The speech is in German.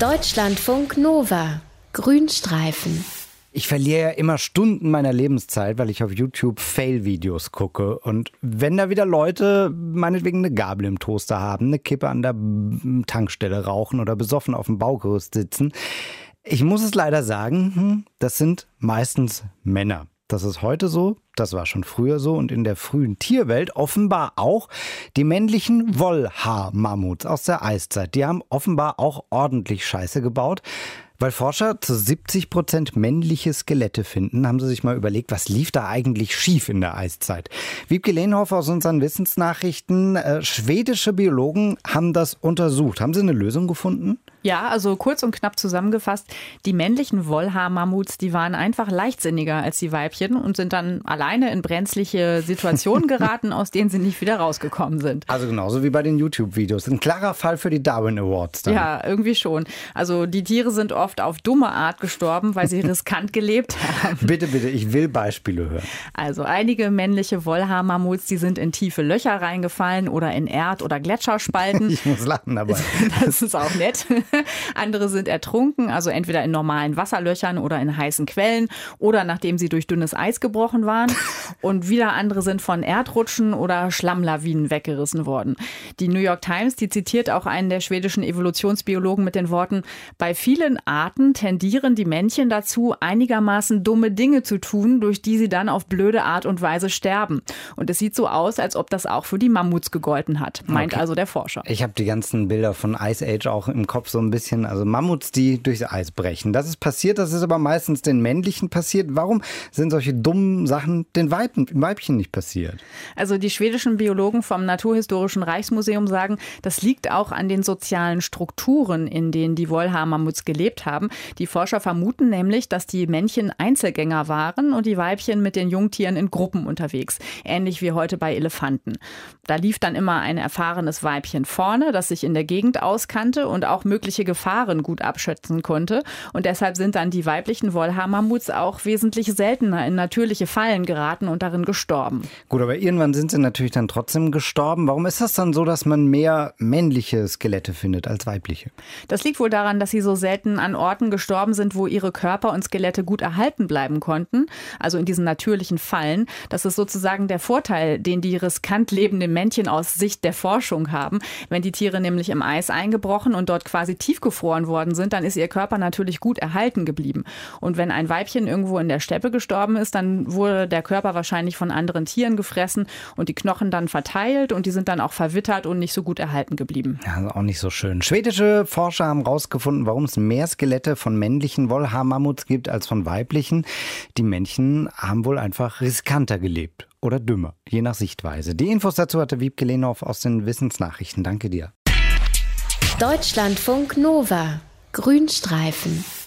Deutschlandfunk Nova. Grünstreifen. Ich verliere ja immer Stunden meiner Lebenszeit, weil ich auf YouTube Fail-Videos gucke. Und wenn da wieder Leute meinetwegen eine Gabel im Toaster haben, eine Kippe an der Tankstelle rauchen oder besoffen auf dem Baugerüst sitzen, ich muss es leider sagen, das sind meistens Männer. Das ist heute so, das war schon früher so und in der frühen Tierwelt offenbar auch die männlichen Wollhaarmammuts aus der Eiszeit. Die haben offenbar auch ordentlich Scheiße gebaut. Weil Forscher zu 70% männliche Skelette finden, haben sie sich mal überlegt, was lief da eigentlich schief in der Eiszeit. Wiebke Lehnhoff aus unseren Wissensnachrichten, schwedische Biologen haben das untersucht. Haben sie eine Lösung gefunden? Ja, also kurz und knapp zusammengefasst, die männlichen Wollhaarmammuts, die waren einfach leichtsinniger als die Weibchen und sind dann alleine in brenzliche Situationen geraten, aus denen sie nicht wieder rausgekommen sind. Also genauso wie bei den YouTube-Videos. Ein klarer Fall für die Darwin Awards dann. Ja, irgendwie schon. Also die Tiere sind oft auf dumme Art gestorben, weil sie riskant gelebt haben. Bitte, ich will Beispiele hören. Also einige männliche Wollhaarmammuts, die sind in tiefe Löcher reingefallen oder in Erd- oder Gletscherspalten. Ich muss lachen dabei. Das ist auch nett. Andere sind ertrunken, also entweder in normalen Wasserlöchern oder in heißen Quellen oder nachdem sie durch dünnes Eis gebrochen waren. Und wieder andere sind von Erdrutschen oder Schlammlawinen weggerissen worden. Die New York Times, die zitiert auch einen der schwedischen Evolutionsbiologen mit den Worten: Bei vielen Arten tendieren die Männchen dazu, einigermaßen dumme Dinge zu tun, durch die sie dann auf blöde Art und Weise sterben. Und es sieht so aus, als ob das auch für die Mammuts gegolten hat, meint also der Forscher. Ich habe die ganzen Bilder von Ice Age auch im Kopf so ein bisschen, also Mammuts, die durchs Eis brechen. Das ist passiert, das ist aber meistens den Männlichen passiert. Warum sind solche dummen Sachen den Weibchen nicht passiert? Also die schwedischen Biologen vom Naturhistorischen Reichsmuseum sagen, das liegt auch an den sozialen Strukturen, in denen die Wollhaarmammuts gelebt haben. Die Forscher vermuten nämlich, dass die Männchen Einzelgänger waren und die Weibchen mit den Jungtieren in Gruppen unterwegs. Ähnlich wie heute bei Elefanten. Da lief dann immer ein erfahrenes Weibchen vorne, das sich in der Gegend auskannte und auch mögliche Gefahren gut abschätzen konnte. Und deshalb sind dann die weiblichen Wollhaarmammuts auch wesentlich seltener in natürliche Fallen geraten und darin gestorben. Gut, aber irgendwann sind sie natürlich dann trotzdem gestorben. Warum ist das dann so, dass man mehr männliche Skelette findet als weibliche? Das liegt wohl daran, dass sie so selten an Orten gestorben sind, wo ihre Körper und Skelette gut erhalten bleiben konnten. Also in diesen natürlichen Fallen. Das ist sozusagen der Vorteil, den die riskant lebenden Männchen aus Sicht der Forschung haben. Wenn die Tiere nämlich im Eis eingebrochen und dort quasi tiefgefroren worden sind, dann ist ihr Körper natürlich gut erhalten geblieben. Und wenn ein Weibchen irgendwo in der Steppe gestorben ist, dann wurde der Körper wahrscheinlich von anderen Tieren gefressen und die Knochen dann verteilt und die sind dann auch verwittert und nicht so gut erhalten geblieben. Ja, also auch nicht so schön. Schwedische Forscher haben herausgefunden, warum es mehr Skelette von männlichen Wollhaarmammuts gibt als von weiblichen. Die Männchen haben wohl einfach riskanter gelebt oder dümmer, je nach Sichtweise. Die Infos dazu hatte Wiebke Lehnhoff aus den Wissensnachrichten. Danke dir. Deutschlandfunk Nova. Grünstreifen.